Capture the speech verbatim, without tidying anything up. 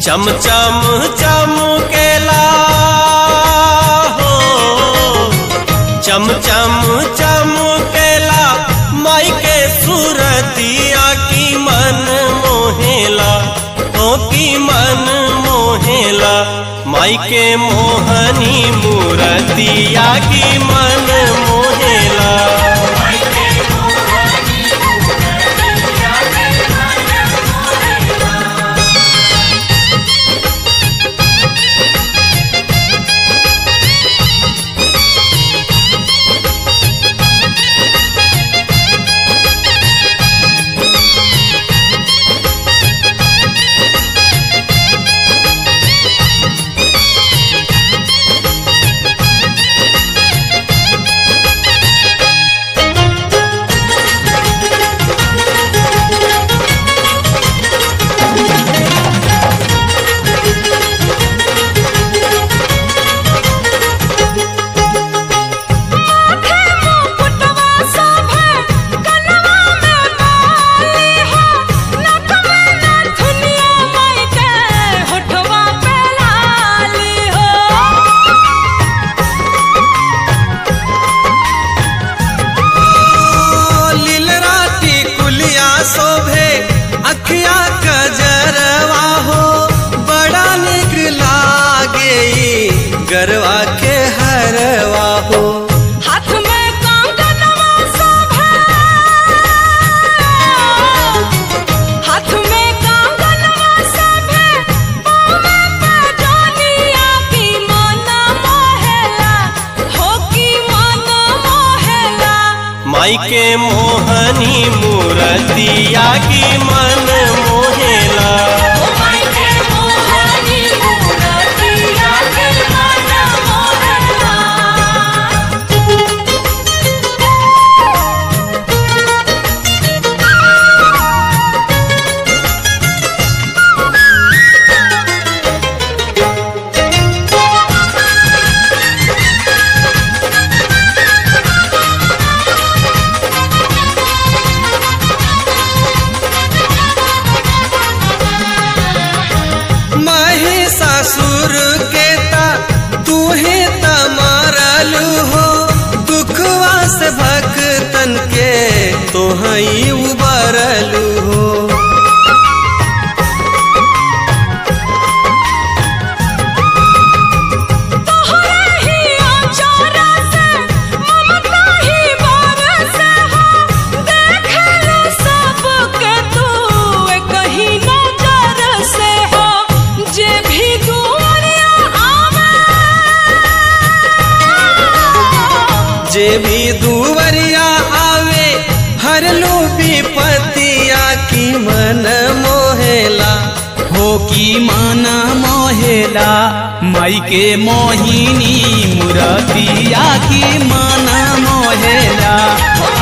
चम चम चमकेला हो, चम चम चमकेला माई के सूरतिया की मन मोहेला, तो की मन मोहेला माई के मोहनी मूरतिया की मन मोहेला। शोभे अखिया कजरवा हो, बड़ा निक लागे गरवा के हरवा हो। हाथ में कंगनवा शोभे, हाथ में कंगनवा शोभे, पाँव पे जोनिया की मन मोहेला, हो की मन मोहेला माई के मोहनी मूरतिया की मन मोहेला। माई के मोहनी मूरतिया की मन मोहेला। ससुर के ता तू ही तमारलू हो, दुखवा से भक्तन के तो हई उबरलू हो। जे भी दुवरिया आवे हर लूपी पतिया की मन मोहेला, हो की मन मोहेला माई के मोहिनी मूरतिया की मन मोहेला।